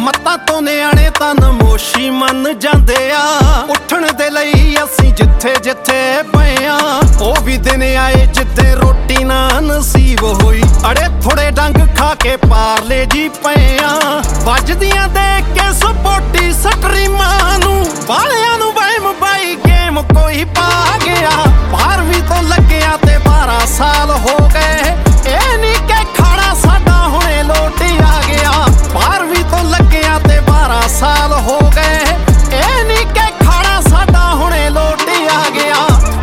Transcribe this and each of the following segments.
ਮੱਤਾਂ ਤੋਂ ਨਿਆਣੇ ਤਾਂ ਨਮੋਸ਼ੀ ਮੰਨ ਜਾਂਦੇ ਆ। ਉੱਠਣ ਦੇ ਲਈ ਅਸੀਂ ਜਿੱਥੇ ਜਿੱਥੇ ਪਏ ਆ। ਉਹ ਵੀ ਦਿਨ ਆਏ ਜਿੱਦੇ ਰੋਟੀ ਨਾ ਨਸੀਬ ਹੋਈ। ਅੜੇ ਥੋੜੇ ਡੰਗ ਖਾ ਕੇ ਪਾਰਲੇ ਜੀ ਪਏ ਆ। ਵੱਜਦੀਆਂ ਦੇਖ ਕੇ ਸਪੋਰਟੀ ਸਟਰੀਮਾਂ ਨੂੰ ਵਾਲਿਆਂ ਨੂੰ ਵਹਿਮ ਬਾਈ ਗੇਮ ਕੋਈ ਪਾ ਗਿਆ। 12ਵੀਂ ਤੋਂ ਲੱਗਿਆ ਤੇ 12 ਸਾਲ ਹੋ ਗਏ। ਇਹ ਨੀ ਕਿ ਖਾਣਾ ਸਾਡਾ ਹੁਣੇ ਲੋਟ ਆ ਗਿਆ। 12ਵੀਂ ਤੋਂ ਲੱਗਿਆ ਤੇ 12 ਸਾਲ ਹੋ ਗਏ। ਇਹ ਨੀ ਕਿ ਖਾਣਾ ਸਾਡਾ ਹੁਣੇ ਲੋਟ ਆ ਗਿਆ।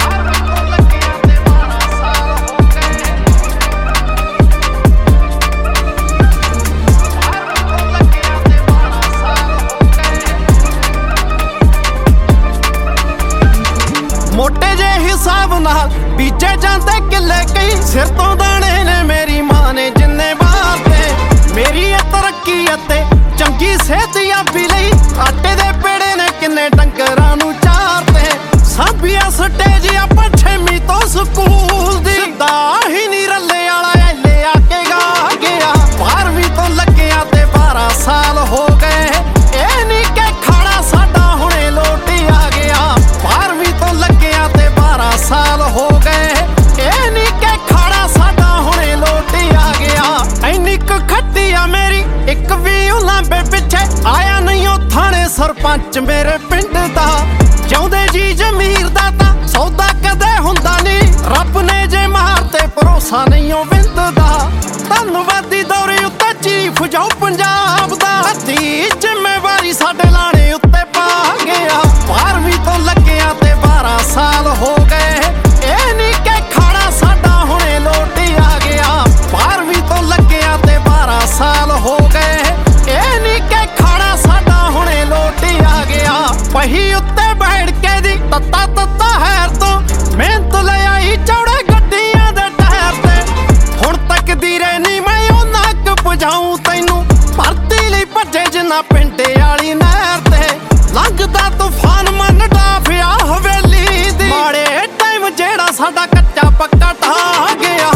ਮੋਟੇ ਜੇ ਹਿਸਾਬ ਨਾਲ ਬੀਜੇ ਜਾਂਦੇ ਕਿੱਲੇ ਕਈ। ਸਿਰ ਤੋਂ ਦਾਣੇ ਨੇ ਮੇਰੀ ਮਾਂ ਨੇ ਜਿੰਨੇ ਵਾਰਤੇ। ਮੇਰੀ ਇਹ ਤਰੱਕੀ ਅਤੇ ਚੰਗੀ ਸਿਹਤ ਯਾਬੀ ਲਈ ਆਟੇ ਦੇ ਪੇੜੇ ਨੇ ਕਿੰਨੇ ਡੰਗਰਾਂ ਨੂੰ ਚਾਰਤੇ। ਸਾਂਭੀਆ ਸਟੇਜ ਆਪਾਂ 6ਵੀਂ ਤੋਂ ਸਕੂਲ ਦੀ। ਸਿੱਧਾ ਹੀ ਨੀ ਰੱਲੇ ਵਾਲਾ ਐਲੇ ਆ ਕੇ ਗਾ ਗਿਆ। 12ਵੀਂ ਤੋਂ ਲੱਗਿਆ ਤੇ 12 ਸਾਲ ਹੋ ਗਏ। ਇਹ ਨੀ ਕਿ ਖਾਣਾ ਸਾਡਾ ਹੁਣੇ ਲੋਟ ਆ ਗਿਆ। 12ਵੀਂ ਤੋਂ ਲੱਗਿਆ ਤੇ 12 ਸਾਲ ਹੋ ਗਏ। ਇਹ ਨੀ ਕਿ ਖਾਣਾ ਸਾਡਾ ਹੁਣੇ ਲੋਟ ਆ ਗਿਆ। ਇੰਨੀ ਕੁ ਖੱਟੀ ਆ ਮੇਰੀ ਇੱਕ ਵੀ ਉਲਾਂਬੇ ਪਿੱਛੇ ਆਇਆ ਨਹੀਂ ਉਹ ਥਾਣੇ ਸਰਪੰਚ ਮੇਰੇ ਪਿੰਡ ਦਾ। ਜਿਉਂਦੇ ਜੀ ਜ਼ਮੀਰ ਦਾ ਤਾਂ ਸੌਦਾ ਕਦੇ ਹੁੰਦਾ ਨਹੀਂ। ਰੱਬ ਨੇ ਜੇ ਮਾਰ ਤੇ ਭਰੋਸਾ ਨਹੀਂ ਉਹ ਵਿੰਦਦਾ। ਧੰਨਵਾਦੀ ਦੌਰੇ ਉੱਤੇ ਚੀਫ ਜੋ ਪੰਜਾਬ ਦਾ। ਅੱਧੀ ਜ਼ਿੰਮੇਵਾਰੀ ਸਾਡੇ ਲਾਣੇ ਉੱਤੇ ਪਾ ਗਿਆ। 12ਵੀਂ ਤੋਂ ਲੱਗਿਆ ਤੇ 12 ਸਾਲ ਹੋ ਗਏ। ਇਹ ਨੀ ਕਿ ਖਾਣਾ ਸਾਡਾ ਹੁਣੇ ਲੋਟ ਆ ਗਿਆ। 12ਵੀਂ ਤੋਂ ਲੱਗਿਆ ਤੇ 12 ਸਾਲ ਹੋ ਗਏ। ਇਹ ਨੀ ਕਿ ਖਾਣਾ ਸਾਡਾ ਹੁਣੇ ਲੋਟ ਆ ਗਿਆ। ਪਹੀ ਉੱਤੇ ਬੈਠ ਕੇ ਦੀ ਤੱਤਾ ਤੱਤਾ ਹੈਰ ਤੋਂ ਮਿਹਨਤ ਲੈ ਆਈ ਚੌੜੇ ਗੱਡੀਆਂ ਦੇ ਟਾਇਰ ਤੇ। ਹੁਣ ਤੱਕ ਦੀਰੇ ਨੀ ਮੈਂ ਉਹ ਨੱਕ ਪੁਜਾਉਂ ਤੈਨੂੰ। ਭਰਤੀ ਲਈ ਭੱਜੇ ਜਿੰਨਾ ਪਿੰਡੇ ਵਾਲੀ ਨਹਿਰ ਤੇ। ਲੰਘਦਾ ਤੂਫਾਨ ਮਨ ਡਾਫਿਆ ਹਵੇਲੀ ਦੀ। ਮਾੜੇ ਟਾਈਮ ਜਿਹੜਾ ਸਾਡਾ ਕੱਚਾ ਪੱਕਾ ਢਾਹ ਗਿਆ।